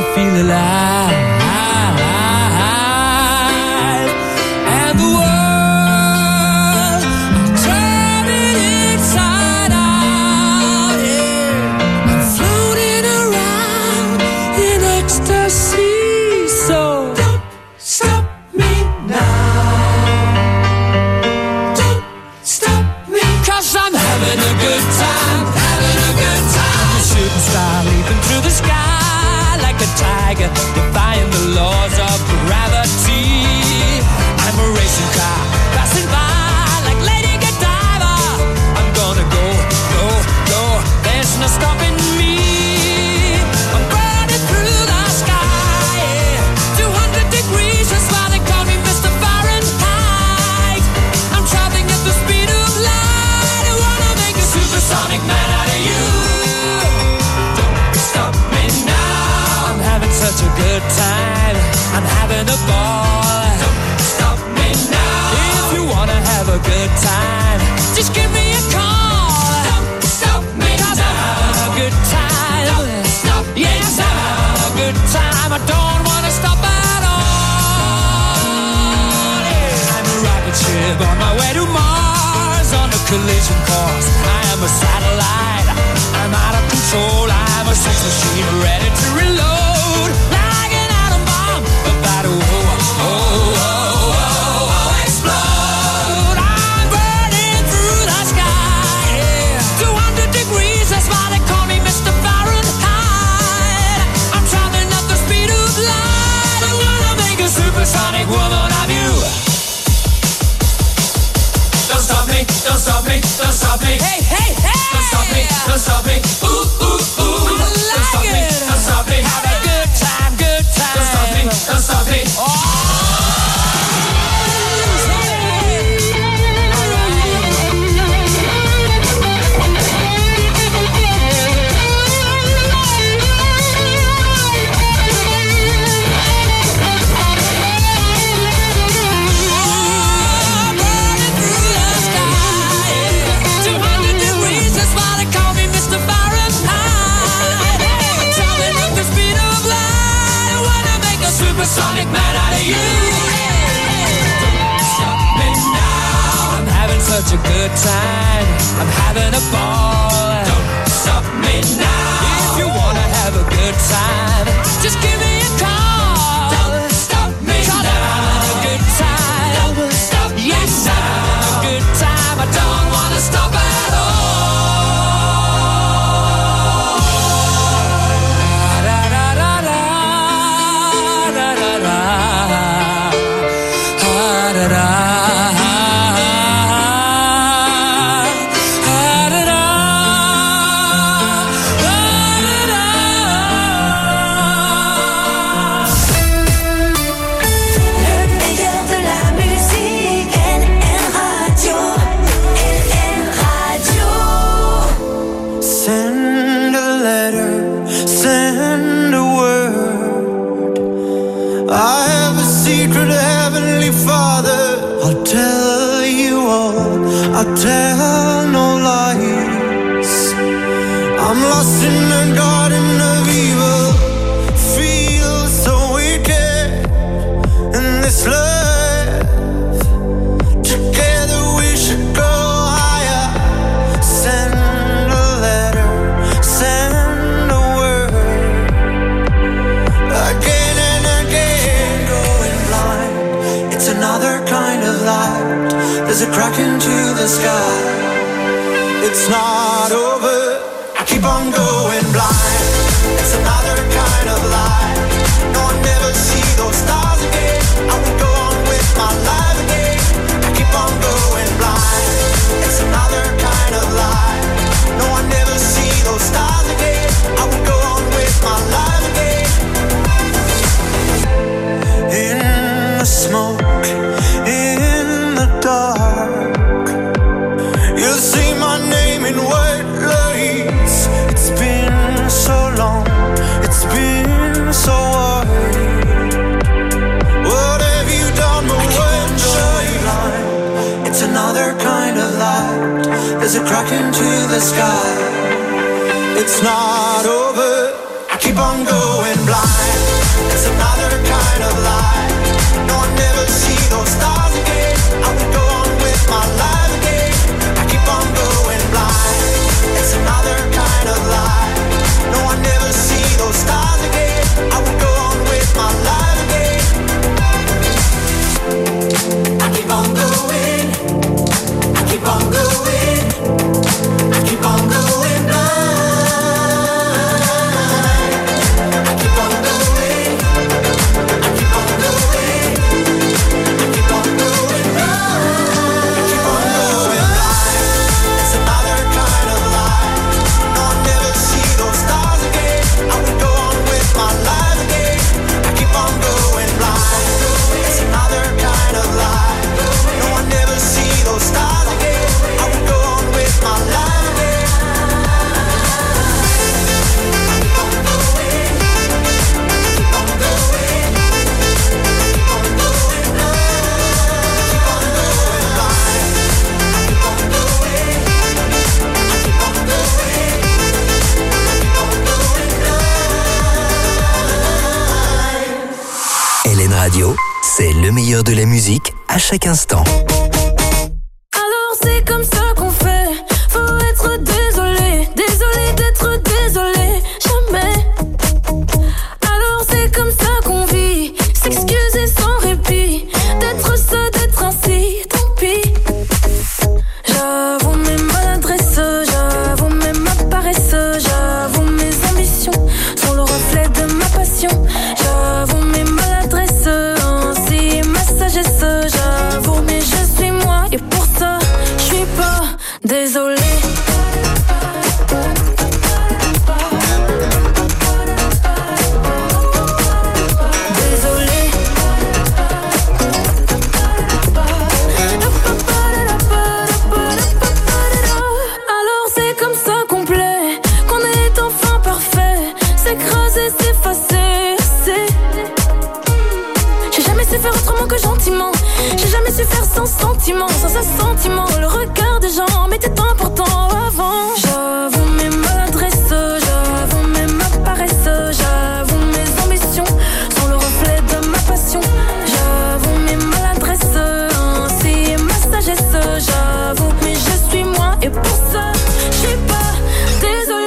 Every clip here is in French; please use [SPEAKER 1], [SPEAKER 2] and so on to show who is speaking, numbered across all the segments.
[SPEAKER 1] feel alive. And the world turning inside out, yeah. I'm floating around in ecstasy. So don't stop me now. Don't stop me, 'cause I'm having a good time, having a good time. I'm a shooting star leaping through the sky like a tiger, defying the laws of gravity. I'm a racing car passing by like Lady Godiva. I'm gonna go, go, go. There's no stopping me. I'm burning through the sky, yeah. 200 degrees, that's why they call me Mr. Fahrenheit. I'm traveling at the speed of light. I wanna make a supersonic man out of you. Don't stop me now. I'm having such a good time. I'm having a ball. Don't stop me now. If you wanna have a good time, just give me a call. Don't stop me now. 'Cause I'm having a good time. Don't stop me now. Yes, I'm having a good time. I don't wanna stop at all. Yeah. I'm a rocket ship on my way to Mars on a collision course. I am a satellite. I'm out of control. I'm a sex machine ready to reload. Like an atom bomb, about to explode. I'm burning through the sky, yeah. 200 degrees, that's why they call me Mr. Fahrenheit. I'm traveling at the speed of light. I wanna make a supersonic woman of you. Don't stop me, don't stop me, don't stop me. Hey, hey, hey! Don't stop me, don't stop me. Ooh, ooh, ooh. Don't stop me, don't stop me. Have a good time, good time. Don't stop me, don't stop me. Oh! Supersonic man out of you. Don't stop me now. I'm having such a good time. I'm having a ball. Don't stop me now. If you wanna have a good time, just give me a call. Don't stop me now. I'm having a good time. Don't stop me now. I'm having a good time. I don't wanna stop at all.
[SPEAKER 2] I'll tell no lies. I'm lost in a garden of evil. Feel so wicked in this love. Together we should go higher. Send a letter, send a word. Again and again, going blind. It's another kind of light. There's a crack into the sky. It's not over. I keep on going blind. It's another kind of light. No, I'll never see those stars again. I will go on with my life again. I keep on going blind. It's another kind of light. No, I'll never see those stars again. I will go on with my life again. In the smoke, in the dark, you'll see my name in white lights. It's been so long, it's been so hard. What have you done, my white shine? It's another kind of light. There's a crack into the sky. It's not over. I keep on going blind.
[SPEAKER 3] LN Radio, c'est le meilleur de la musique à chaque instant.
[SPEAKER 1] Alors c'est comme ça qu'on fait. Faut être désolé, désolé d'être désolé. Jamais. Alors c'est comme ça qu'on vit. S'excuser sans répit. D'être ça, d'être ainsi, tant pis. J'avoue mes maladresses, j'avoue même ma paresse, j'avoue mes ambitions sont le reflet de ma passion. J'avoue mes maladresses, ainsi ma sagesse, j'avoue mais je suis moi et pour ça je suis pas désolée. Faire autrement que gentiment. J'ai jamais su faire sans sentiment, sans assentiment. Le regard des gens m'était important avant. J'avoue mes maladresses, j'avoue même ma paresse, j'avoue mes ambitions sont le reflet de ma passion. J'avoue mes maladresses, ainsi ma sagesse, j'avoue mais je suis moi et pour ça je suis pas désolée.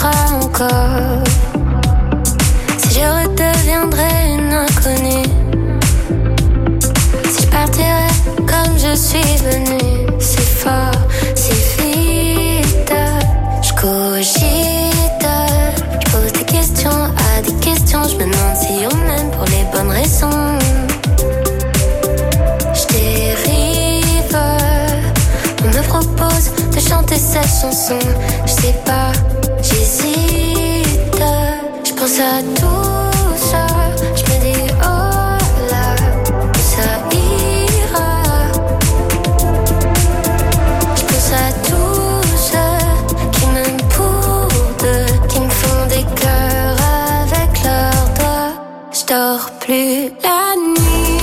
[SPEAKER 4] fera encore. Si je redeviendrais une inconnue, si je partirais comme je suis venue, c'est fort, c'est vite. Je cogite, je pose des questions à des questions. Je me demande si on m'aime pour les bonnes raisons. Je dérive, on me propose de chanter cette chanson. Je sais pas, j'hésite. Je pense à tout ça, je me dis oh là, ça ira. Je pense à tous ceux qui m'aiment pour deux, qui me font des cœurs avec leurs doigts. Je dors plus la nuit,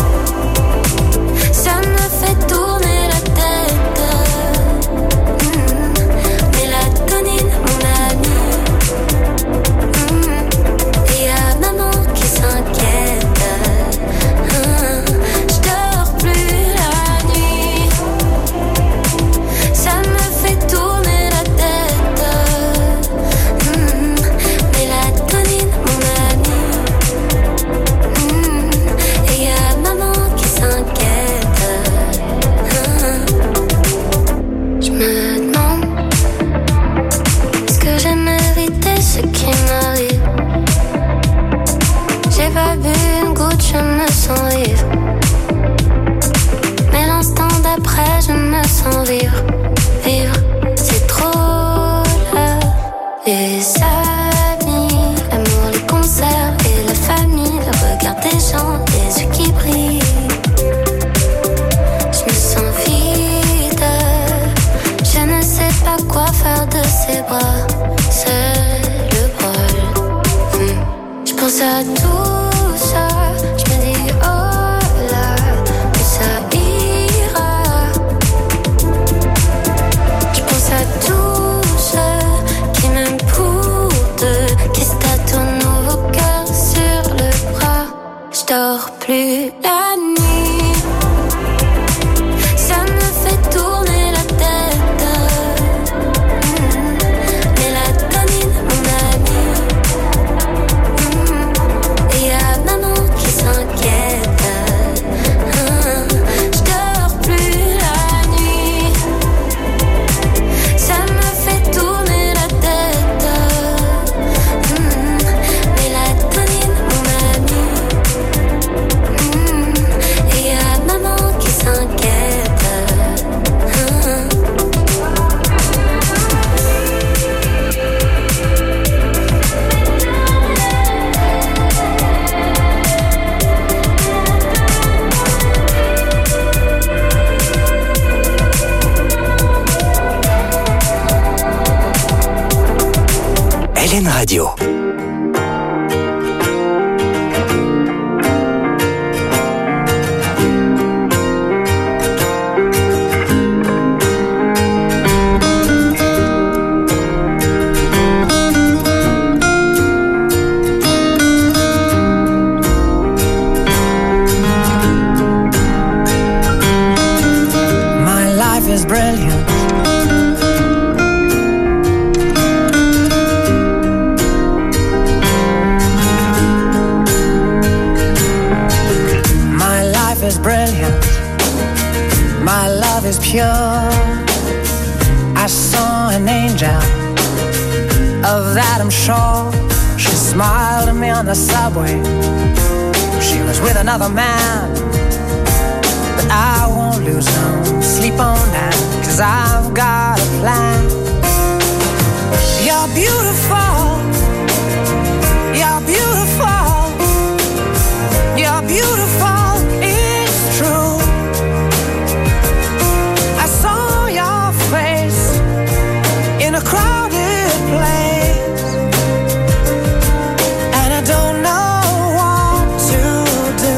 [SPEAKER 4] ça me fait tourner la tête. Mélatonine, mon ami. Et y'a maman qui s'inquiète. Je dors plus la nuit, ça me fait tourner la tête. Mélatonine, mon ami. Et y'a maman qui s'inquiète. Je me demande, est-ce que j'ai mérité ce qui m'arrive? J'ai pas bu une goutte, je me sens vivre. Mais l'instant d'après, je me sens vivre. Vivre, c'est trop là. Les amis, l'amour, les concerts et la famille, le regard des gens, les yeux qui brillent. Je me sens vide, je ne sais pas quoi faire de ces bras. C'est le bol. Je pense à tout ça, je me dis oh là, que ça ira. Je pense à tous ceux qui m'aiment pour deux, qui se tatouent nos cœurs sur le bras. Je dors plus la nuit, ça me fait tourner la tête. Mélatonine, mon ami. Et y'a maman qui s'inquiète. Je dors plus la nuit, ça me fait tourner la tête. Mélatonine, mon ami. Et y'a maman qui s'inquiète.
[SPEAKER 3] LN Radio.
[SPEAKER 2] My life is brilliant. My life is brilliant. My love is pure. I saw an angel, of that I'm sure. She smiled at me on the subway. She was with another man, but I won't lose no sleep on that, 'cause I've got a plan. You're beautiful. You're beautiful. You're beautiful. It's true. I saw your face in a crowded place, and I don't know what to do,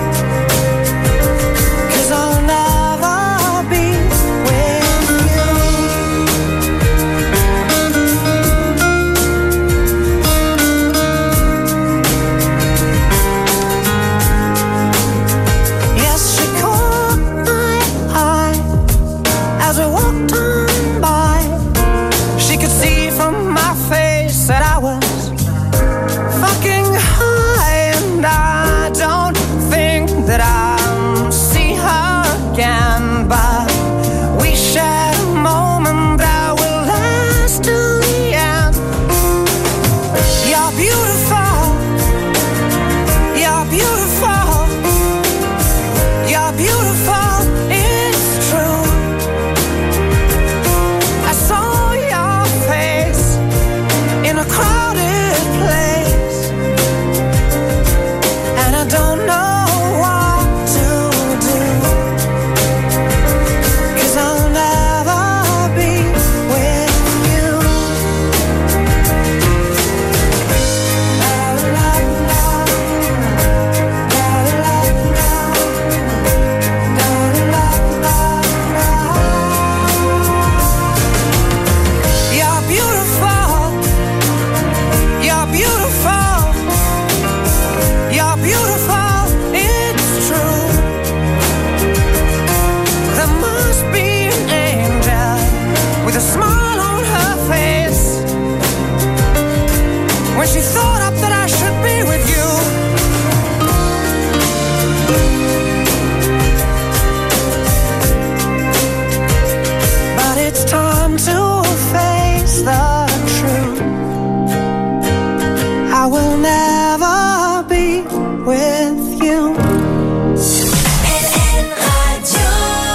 [SPEAKER 2] 'cause I'll never be with you. beautiful. You're beautiful. You're beautiful. It's true. I saw your face in a crowded place, and I don't know what to do, 'cause I'll never be with you. La la la, la la la, la la la. You're beautiful. You're beautiful. You're beautiful. It's true. There must be an angel with a smile on her face when she thought up that I should be with you. But it's time to face the truth. I will never be with you.
[SPEAKER 1] LL Radio.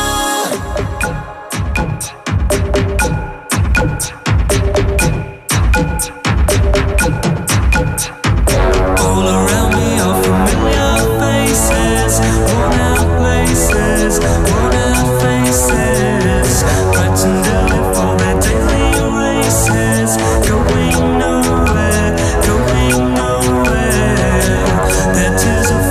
[SPEAKER 1] All around me are familiar faces, worn out places, worn out faces, frightened to live for their daily races, going nowhere, going nowhere. Their tears are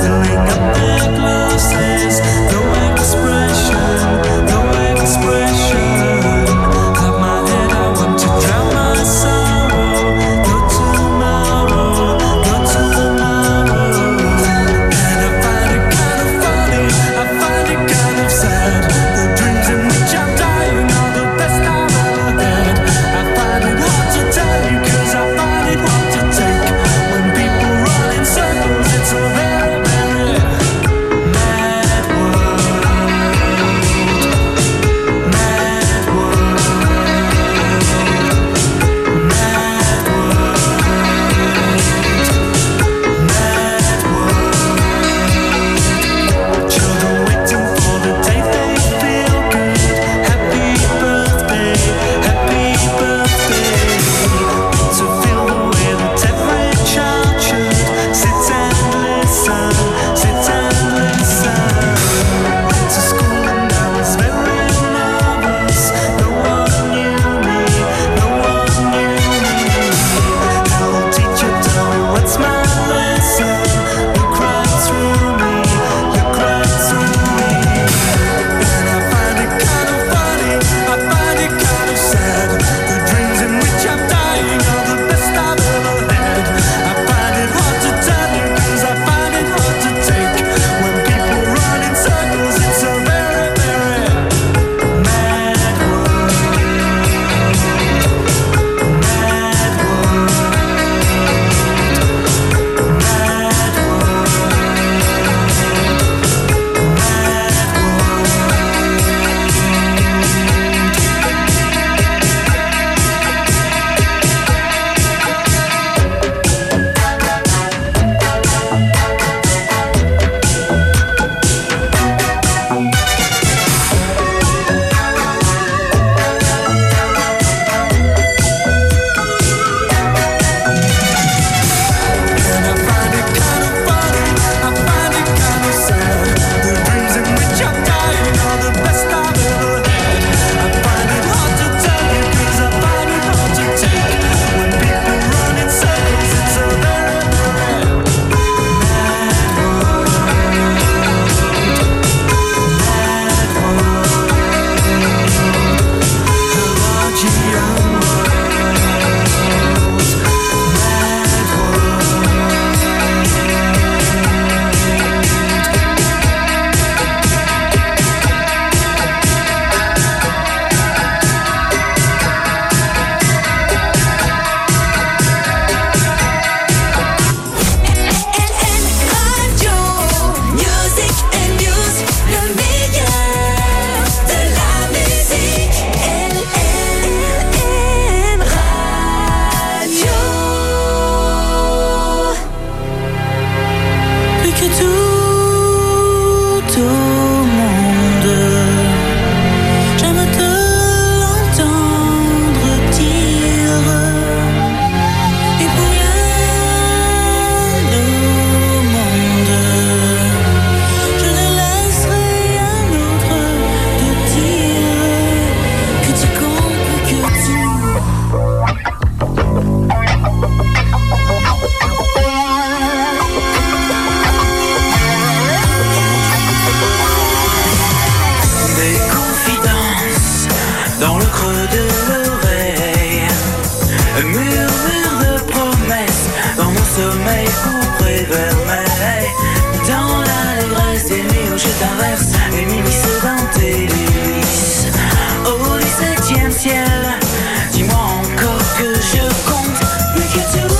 [SPEAKER 2] sommeil pour réveiller. Dans l'allégresse des nuits où je t'inverse, les m'immisces dans tes délices. Au 17e ciel, dis-moi encore que je compte plus que tout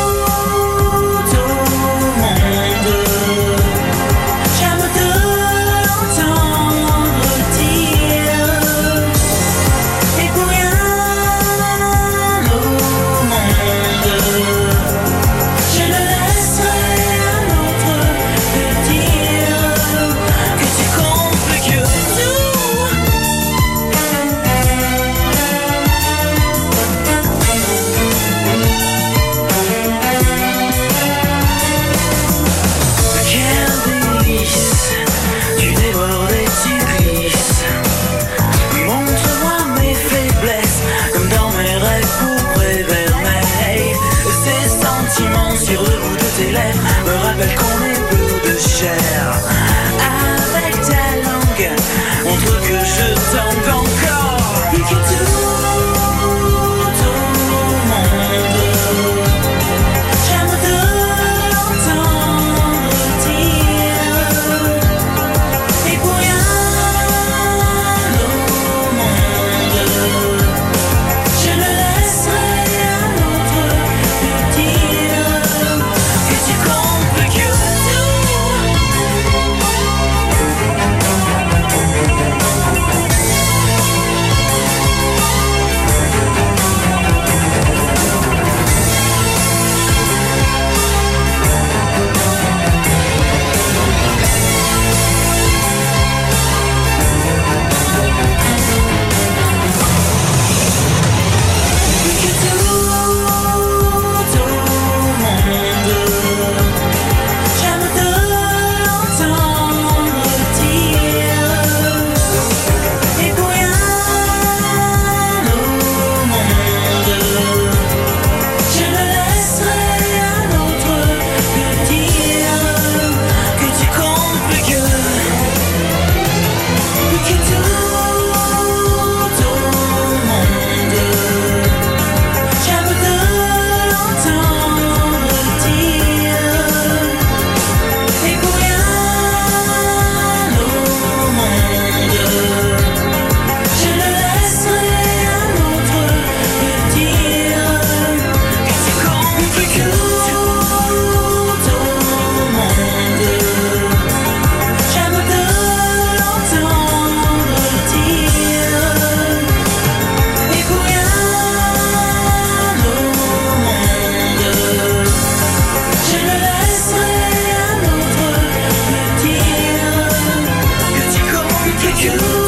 [SPEAKER 2] au monde. J'aime te l'entendre dire, et pour rien au monde, je ne laisserai un autre te dire que tu comptes plus que tout. Quelle délice, tu débordes et tu glisses. Montre-moi mes faiblesses, comme dans mes rêves pour réveiller. Ces sentiments sur le bout de tes lèvres me rappellent qu'on est peu de chair. Avec ta langue, montre que je t'aime encore. Plus que tout au monde, j'aime te l'entendre dire, et pour rien au monde, je ne laisserai un autre te dire que tu comptes plus que tout. Plus que tout au monde, j'aime te l'entendre dire, et pour rien au monde, je ne laisserai un autre te dire que tu comptes plus que tout au monde. J'aime te l'entendre dire, et pour rien au monde, je ne laisserai un autre te dire que tu comptes plus que tout au monde. J'aime te l'entendre dire, et pour rien au monde, je ne laisserai un autre te dire que tu comptes plus que tout au monde.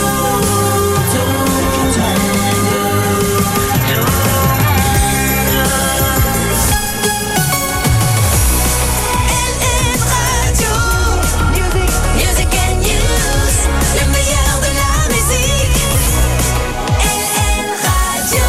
[SPEAKER 1] LN Radio, Music and News, le meilleur de la musique. LN Radio.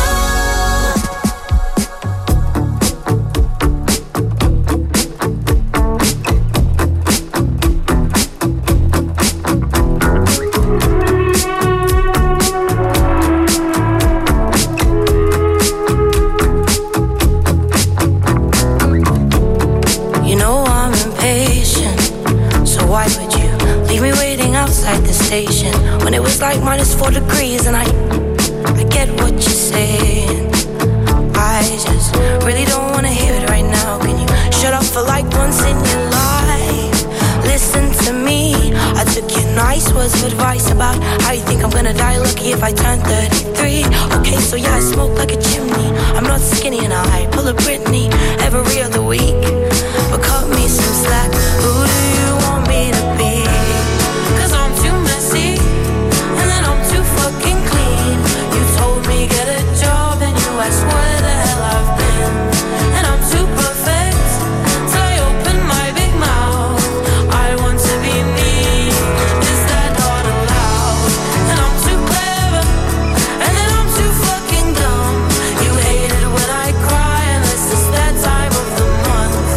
[SPEAKER 5] You know I'm impatient, so why would you leave me waiting outside the station when it was like -4 degrees? And I get what you're saying. I just really don't wanna hear it right now. Can you shut up for like once in your life? Listen to me. I took your nice words of advice about how you think I'm gonna die lucky if I turn 33. Okay, so yeah, I smoke like a chimney. I'm not skinny and I pull a Britney every other week. But cut me some slack. Who do you want me to be? 'Cause I'm too messy, and then I'm too fucking clean. You told me get a job, and you asked where the hell I've been. And I'm too perfect, so I open my big mouth. I want to be me, is that not allowed? And I'm too clever, and then I'm too fucking dumb. You hate it when I cry, and this is that time of the month.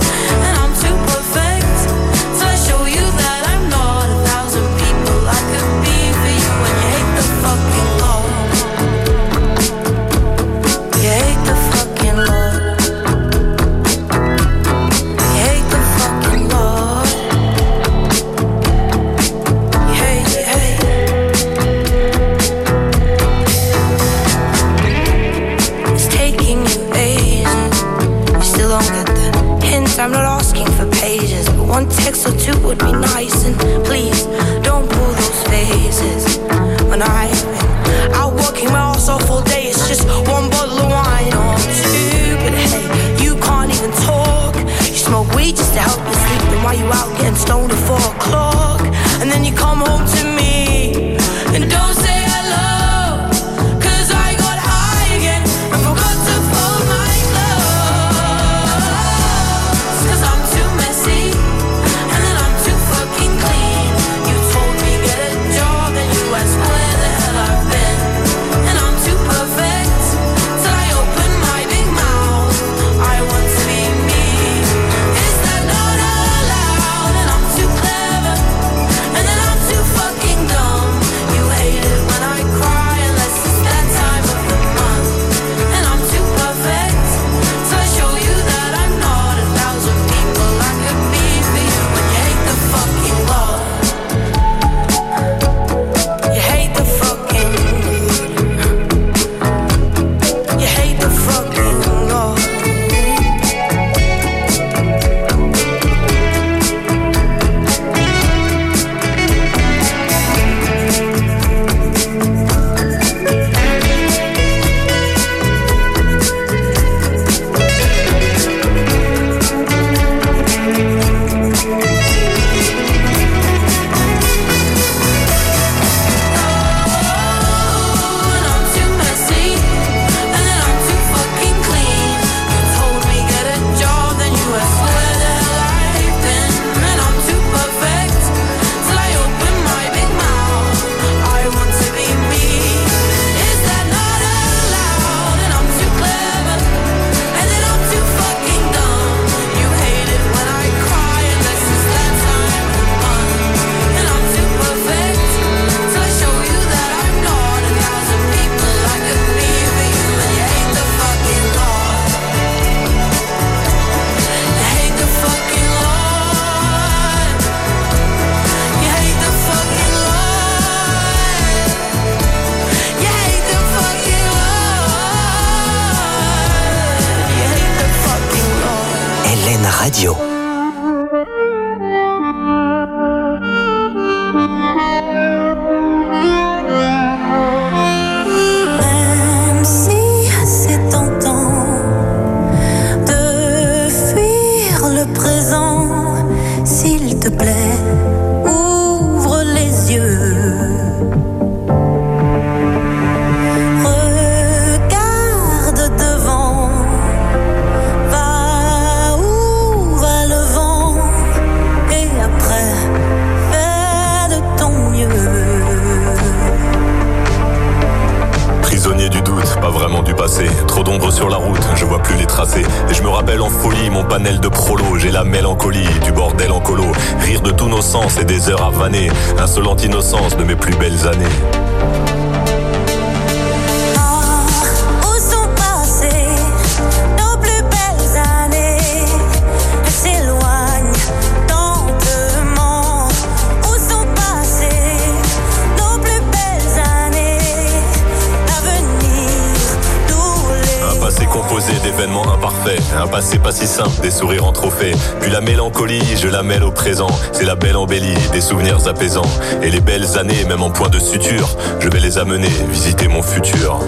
[SPEAKER 5] I'm not asking for pages, but one text or two would be nice. And please, don't pull those faces. When I've been out working my ass off all day, it's just one bottle of wine or two. But hey, you can't even talk. You smoke weed just to help you sleep. Then why you out getting stoned at 4 o'clock? And then you come home to me and don't say hello.
[SPEAKER 3] Radio.
[SPEAKER 4] Même si c'est tentant de fuir le présent, s'il te plaît, ouvre les yeux.
[SPEAKER 6] Pas vraiment du passé, trop d'ombre sur la route, je vois plus les tracés. Et je me rappelle en folie mon panel de prolo. J'ai la mélancolie du bordel en colo. Rire de tous nos sens et des heures à vanner. Insolente innocence de mes plus belles années. D'événements imparfaits, un passé pas si simple, des sourires en trophée. Puis la mélancolie, je la mêle au présent. C'est la belle embellie, des souvenirs apaisants. Et les belles années, même en point de suture, je vais les amener visiter mon futur.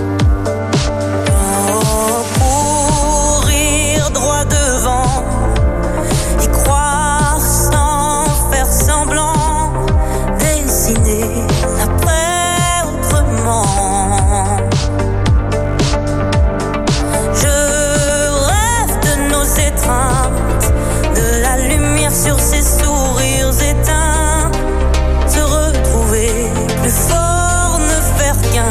[SPEAKER 4] Courir droit devant, y croire sans faire semblant, dessiner après autrement. De la lumière sur ses sourires éteints, se retrouver plus fort, ne faire qu'un.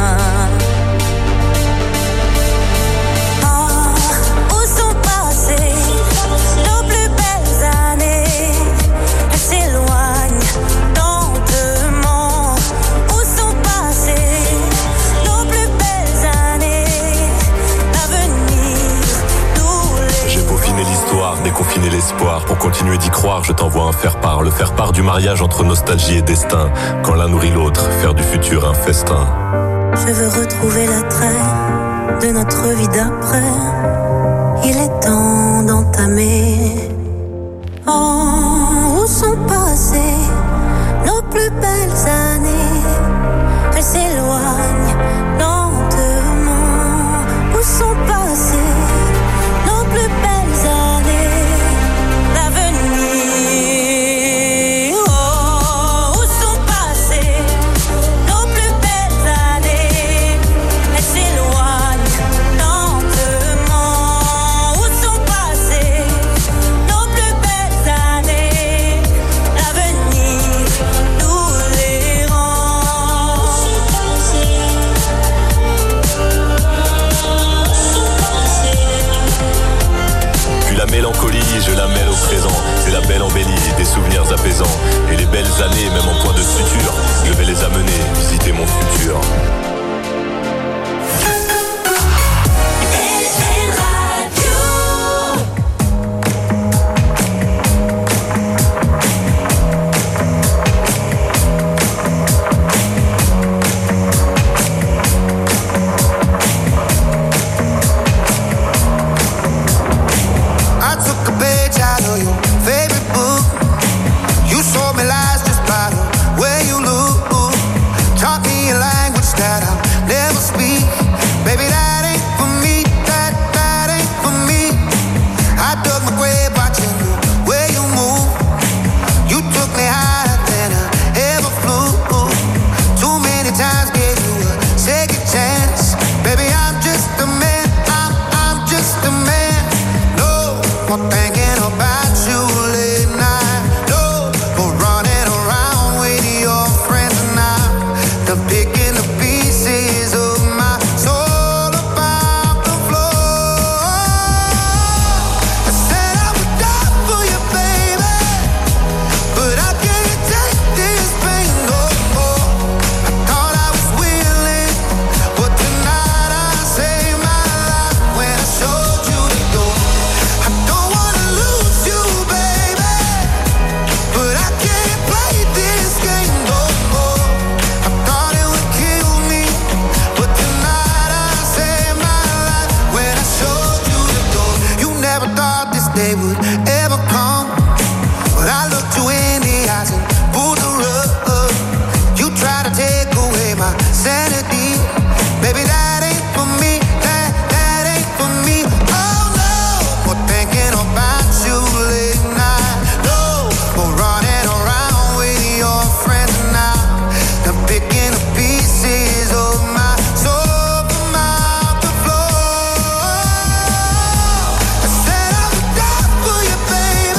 [SPEAKER 4] Où sont passées nos plus belles années? Elles s'éloignent lentement. Où sont passées nos plus belles années? L'avenir nous les...
[SPEAKER 6] J'ai peaufiné l'histoire, déconfiné l'espoir. Pour continuer d'y croire, je t'envoie un faire-part. Le faire-part du mariage entre nostalgie et destin. Quand l'un nourrit l'autre, faire du futur un festin.
[SPEAKER 4] Je veux retrouver l'attrait de notre vie d'après. Il est temps d'entamer
[SPEAKER 6] folie, je la mêle au présent. C'est la belle embellie, des souvenirs apaisants. Et les belles années, même en point de suture, je vais les amener visiter mon futur.
[SPEAKER 2] Baby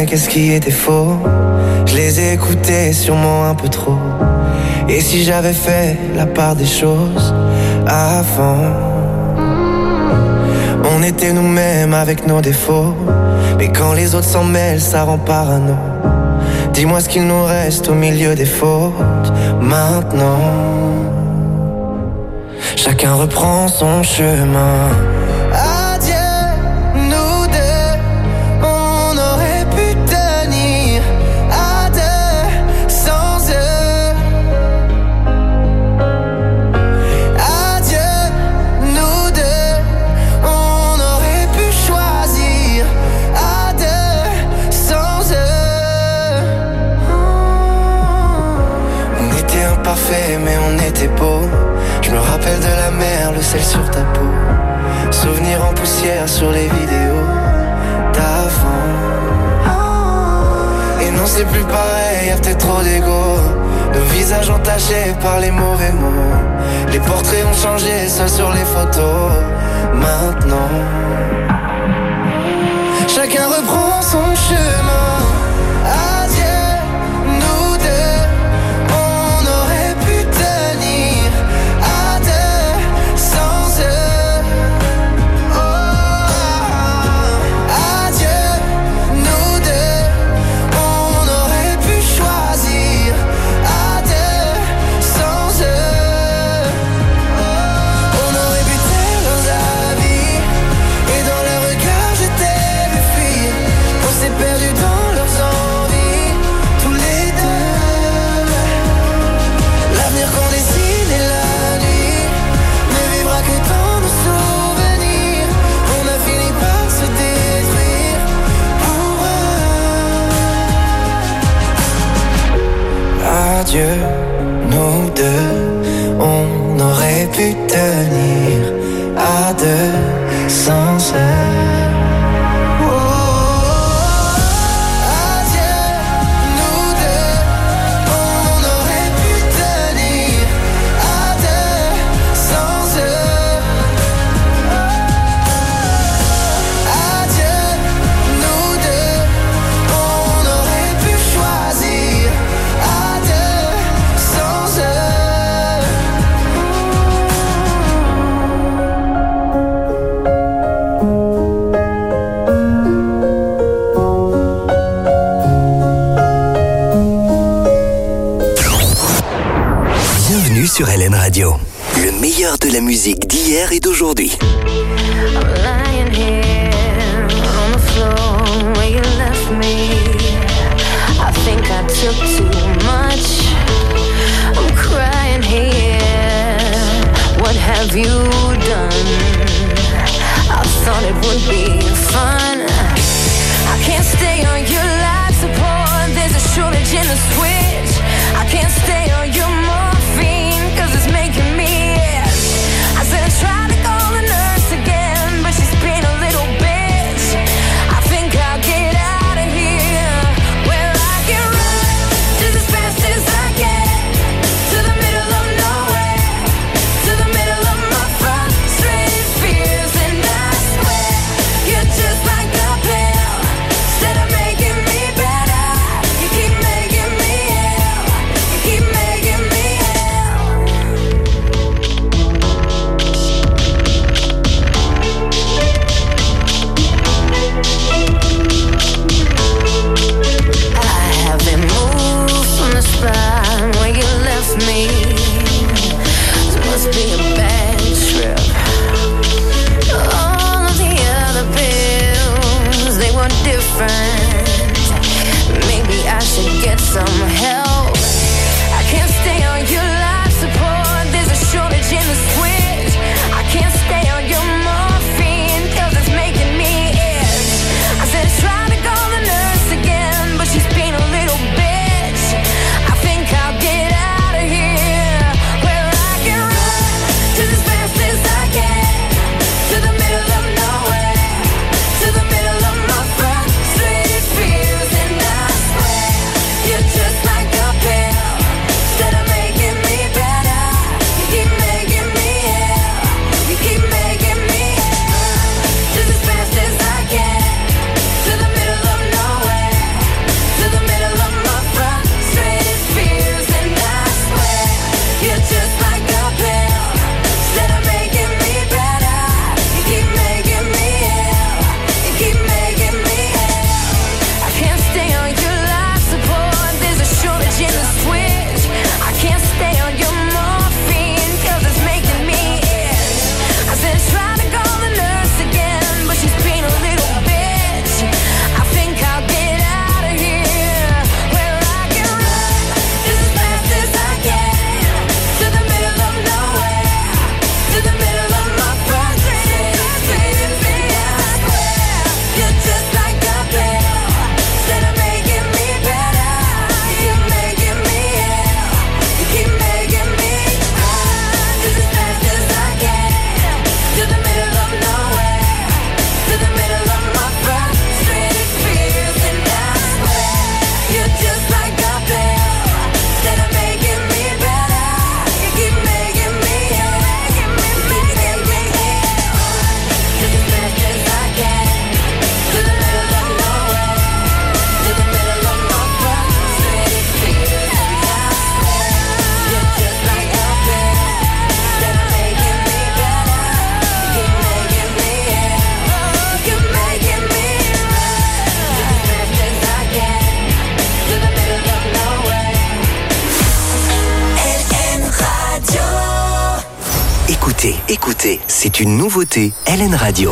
[SPEAKER 7] qu'est-ce qui était faux? Je les ai écoutés sûrement un peu trop. Et si j'avais fait la part des choses avant? On était nous-mêmes avec nos défauts, mais quand les autres s'en mêlent, ça rend parano. Dis-moi ce qu'il nous reste au milieu des fautes maintenant. Chacun reprend son chemin. Mais on était beau. Je me rappelle de la mer, le sel sur ta peau. Souvenirs en poussière sur les vidéos d'avant. Et non, c'est plus pareil, y'a peut-être trop d'ego. Nos visages entachés par les mauvais mots. Les portraits ont changé, seuls sur les photos. Maintenant, chacun reprend son chemin. Adieu, nous deux, on aurait pu tenir à deux sans elle.
[SPEAKER 3] Sur LN Radio, le meilleur de la musique d'hier et d'aujourd'hui.
[SPEAKER 5] I'm lying here on the floor where you left me. I think I took too much. I'm crying here. What have you done? I thought it would be fun. I can't stay on your life support. There's a shortage in the switch. I can't stay on your morphine, 'cause it's making me itch. I said I tried to call the nurse again, but she's being a little bitch. I think I'll get out of here. Well, I can run just as fast as I can to the middle of nowhere, to the middle of my frustrated fears. And I swear you're just like a pill. Instead of making me better, you keep making me ill. You keep making me ill.
[SPEAKER 3] Écoutez, c'est une nouveauté LN Radio.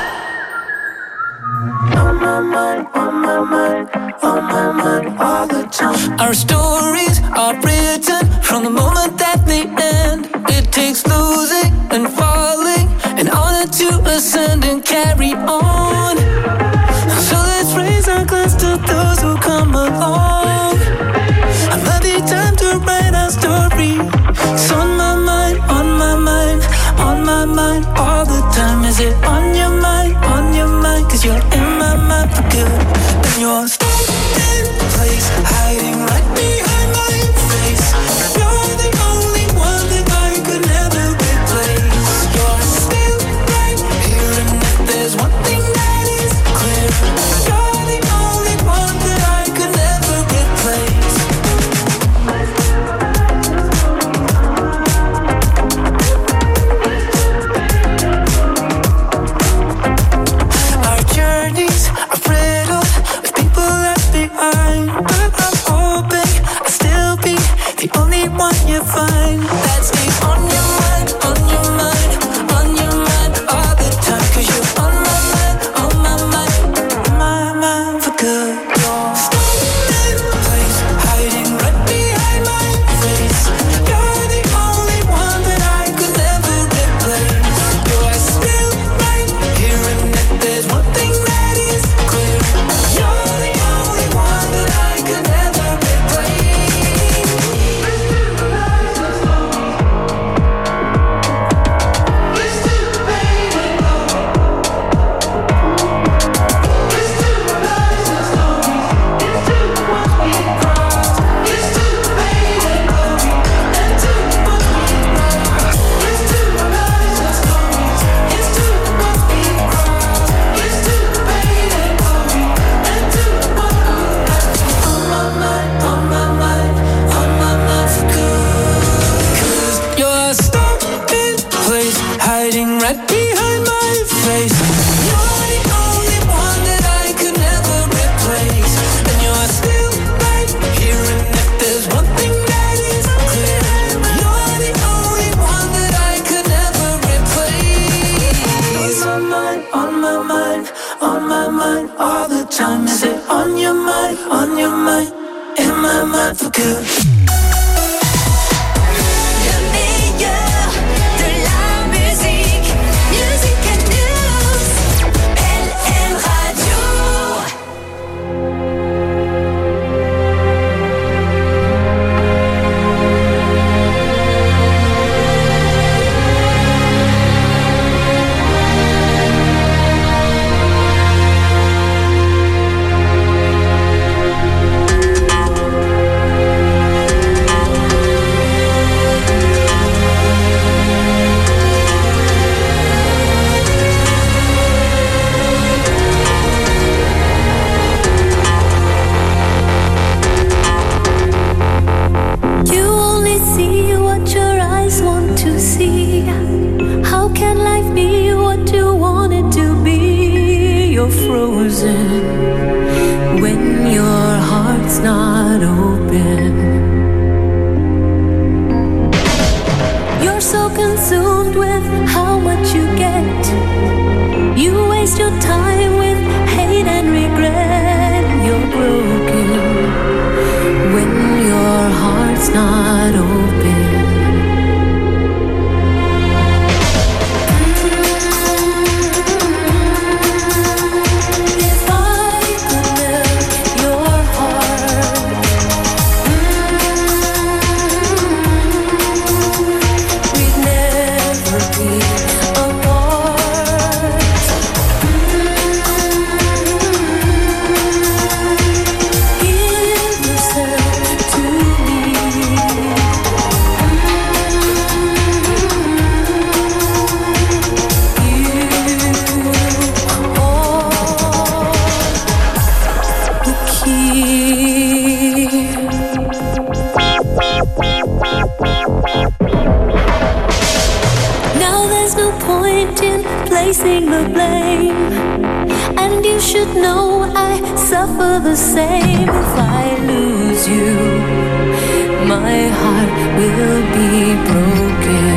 [SPEAKER 1] Our stories are written from the moment that they end. It takes losing and falling in order to ascend and carry on. So let's raise our glass to those who come along. A bloody time to write our story. It's on my mind, on my mind, on my mind all the time. Is it on your mind, on your mind? 'Cause you're in my mind for good. And you're stuck in place, hiding right behind my face. You're the only one that I could never replace. You're still right here, and if there's one thing that is clear, you're the only one that I could never replace. Our journeys are riddled with people left behind, but I'm hoping I'll still be the only one you find that stays on your mind, on your mind, on your mind all the time. 'Cause you're on my mind, on my mind, on my mind for good. You're stuck in place, hiding right behind my face. You're the only one that I could never replace. You're still right here, and if there's one thing that is clear, you're the only one that I could never replace. You're stuck in place, hiding right behind my face. You're the only one that I could never replace. And you're still right here, and if there's one thing that is clear, you're the only one that I could never replace. On my mind, on my mind, on my mind all the time. Is it on your mind, in my mind for good?
[SPEAKER 8] Le meilleur de la musique, music and news, LN Radio.
[SPEAKER 4] You only see what your eyes want to see. How can life be what you want it to be? You're frozen when your heart's not open. You're so consumed with how much you get. You waste your time with hate and regret. You're broken when your heart's not open. If I could melt your heart, we'd never be apart. Give yourself to me. Now there's no point in placing the blame, and you should know I suffer the same. If I lose you, my heart will be broken.